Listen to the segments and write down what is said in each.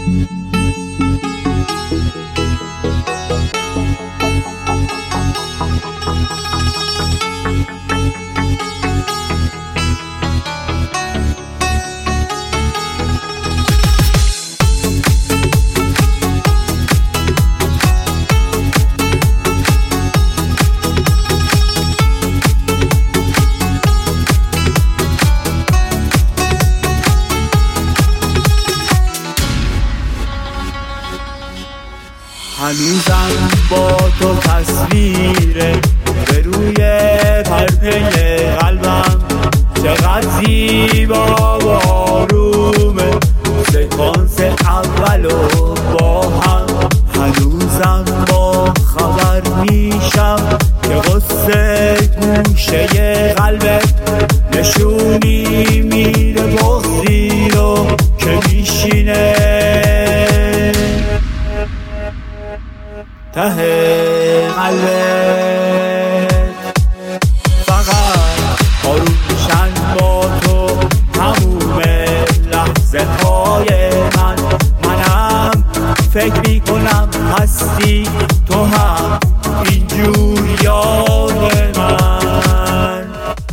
هنوزم با تو تصویره به روی پرپه قلبم، چقدر زیبا و آرومه سکانس اولو با هم. هنوزم با خبر میشم که قصه گوشه قلبت نشونی میره بغضی رو که میشینه ته قلبت. فقط آروم میشن با تو تموم لحظه های منم فکر میکنم هستی تو هم اینجور یاد من.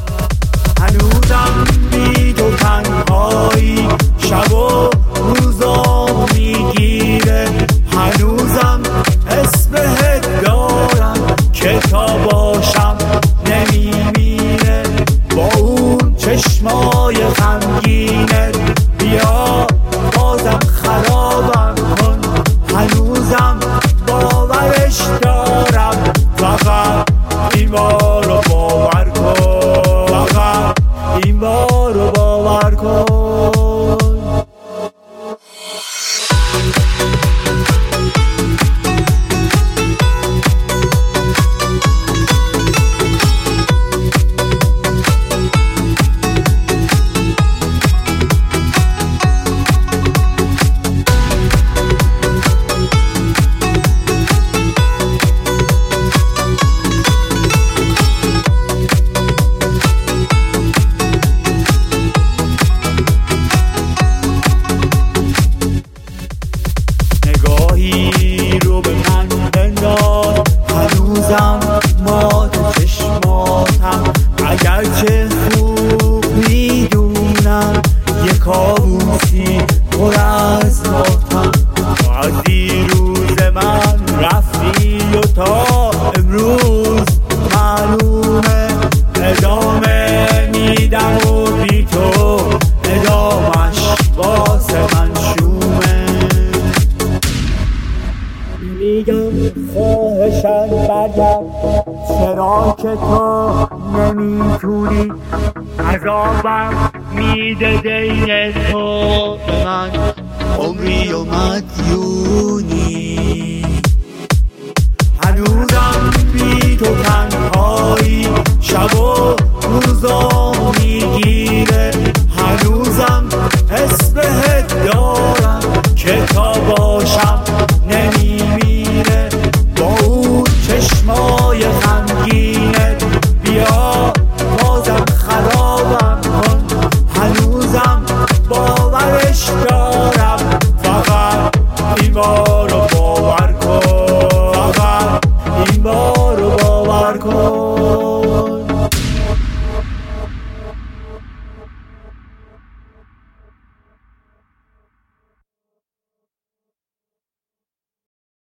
هنوزم بی تو تنهایی شب و روزا میگیره، هنوزم اسمت دارم که تا باشم نمیمیره. با اون چشمای غمگینت بیا بازم خرابم کن، هنوزم باورش دارم. فقط این بار رو باور کن، فقط این بار رو باور کن. رو به من بنداز، هنوزم مات چشماتم، اگرچه خوب میدونم یه کابوسی پر از ماتم. از دیروز من رفتی و تا امروز معلومه ادامه میدم و بی تو ادامش واسه من شومه. میگم خواهشم برگرد، چرا که تو نمیتونی، عذابم میده دین تو به من عمری و مدیونی. هنوزم بی تو تنهایی شب و روزا